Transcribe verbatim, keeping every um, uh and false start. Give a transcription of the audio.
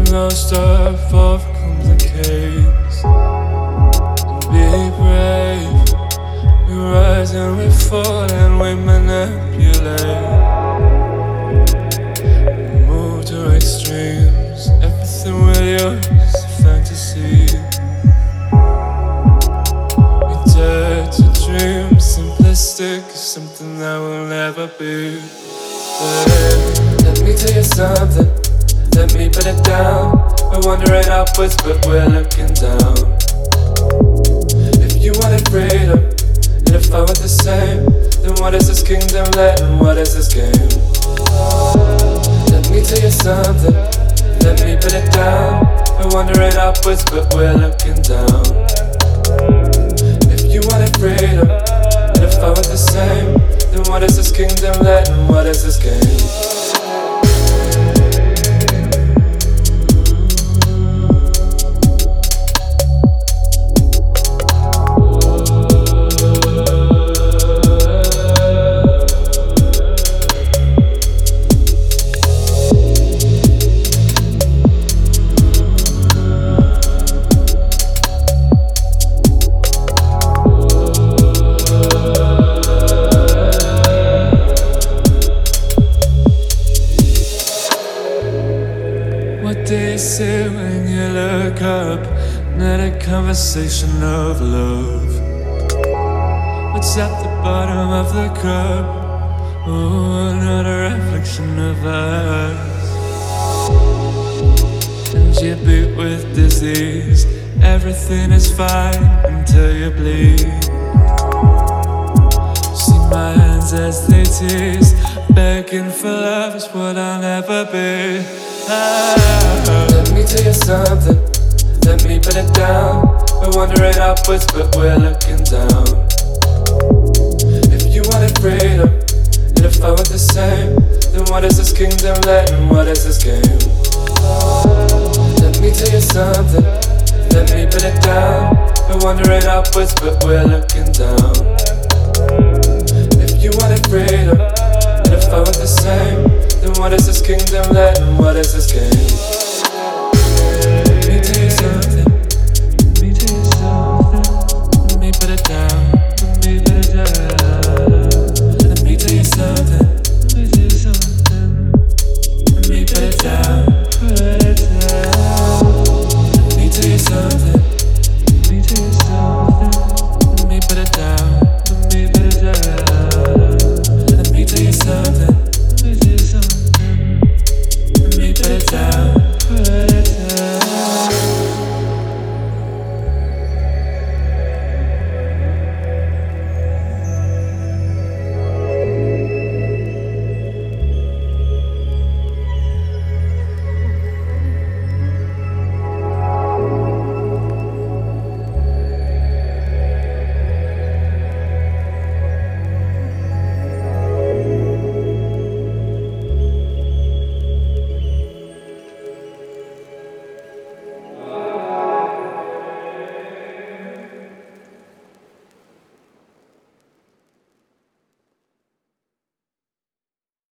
Most of overcome the case and be brave. We rise and we fall and we manipulate. We move to extremes. Everything with you is a fantasy. We dare to dream. Simplistic is something that will never be. But let me tell you something. Let me put it down. We're wandering upwards, but we're looking down. If you wanted freedom, and if I want the same, then what is this kingdom let and what is this game? Let me tell you something. Let me put it down. We're wandering upwards, but we're looking down. If you wanted freedom, and if I want the same, then what is this kingdom let and what is this game? What do you see when you look up? Not a conversation of love. What's at the bottom of the cup? Oh, not a reflection of us. And you beat with disease. Everything is fine until you bleed. See my hands as they tease. Begging for love is what I'll never be. Let me tell you something. Let me put it down. We're wandering upwards, but we're looking down. If you wanted freedom, and if I want the same, then what is this kingdom let and what is this game? Let me tell you something. Let me put it down. We're wandering upwards, but we're looking down. If you wanted freedom,